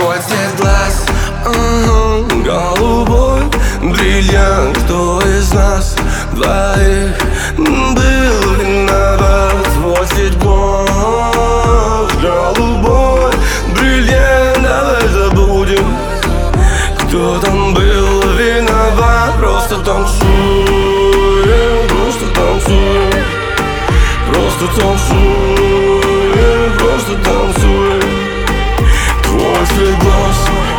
Твой цвет глаз, голубой бриллиант. Кто из нас двоих был виноват? Твой цвет глаз, голубой бриллиант. Давай забудем, кто там был виноват. Просто танцуем, просто танцуем, просто танцуем, просто танцуем. Твой цвет глаз,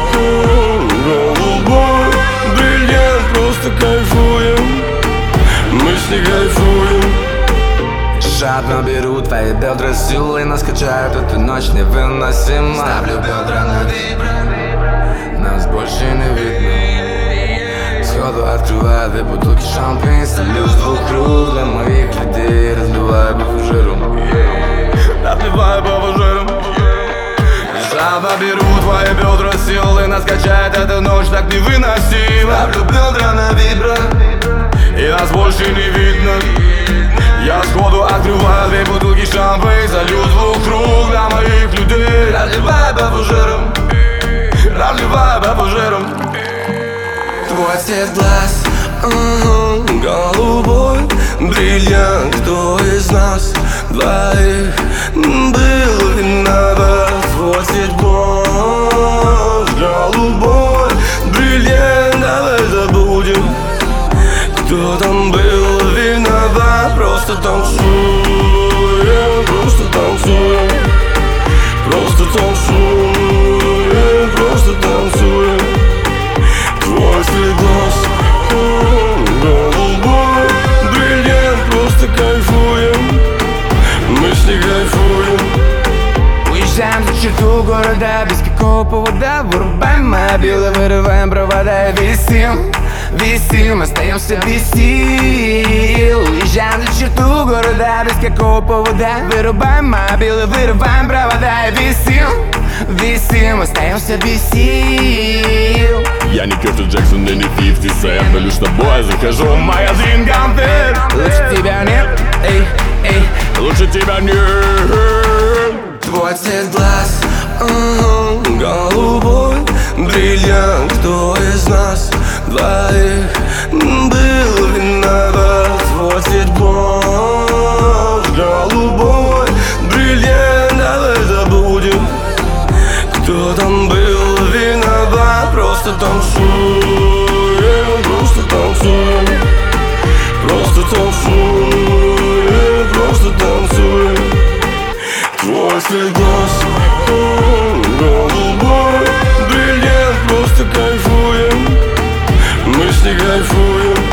голубой бриллиант. Просто кайфуем, мы с ней кайфуем. Жадно беру твои бедра силой, нас качают эту ночь невыносимо. Ставлю бедра на вибро, нас больше не видно. Сходу открываю две бутылки шампань, солю с двух рук для моих людей. Разливаю по фужерам, разливаю по фужерам. Жадно беру твои бедра силой, нас качает эта ночь так невыносимо. Ставлю бедра на вибро, и нас больше не видно. Я сходу открываю две бутылки шампань, залью двух рук для моих людей. Разливаю по фужерам, разливаю по фужерам. Твой цвет глаз, голубой бриллиант. Кто из нас двоих был виноват? Твой цвет глаз, голубой бриллиант. Давай забудем, кто там был виноват. Просто танцуем, просто танцуем, просто танцуем, просто танцуем. Твой цвет глаз, голубой бриллиант. Просто кайфуем, мы с ней кайфуем. Уезжаем за черту города без какого повода. Вырубаем мобилы, вырываем провода и висим, висим, остаемся без сил. Уезжаем за черту города без какого повода. Вырубаем мобилы, вырываем провода и висим, висим, остаемся без сил. Я не Кертис Джексон и не 50 Cent, но лишь с тобой захожу в магазин конфет. Лучше тебя нет, эй, эй, Лучше тебя нет. Твой цвет глаз, голубой бриллиант. Кто из нас двоих был виноват? Твой цвет глаз, голубой бриллиант. Давай забудем, кто там был виноват. Просто танцуем, просто танцуем, просто танцуем, просто танцуем. Твой цвет глаз, голубой бриллиант. Просто кайфуем, мы с ней кайфуем.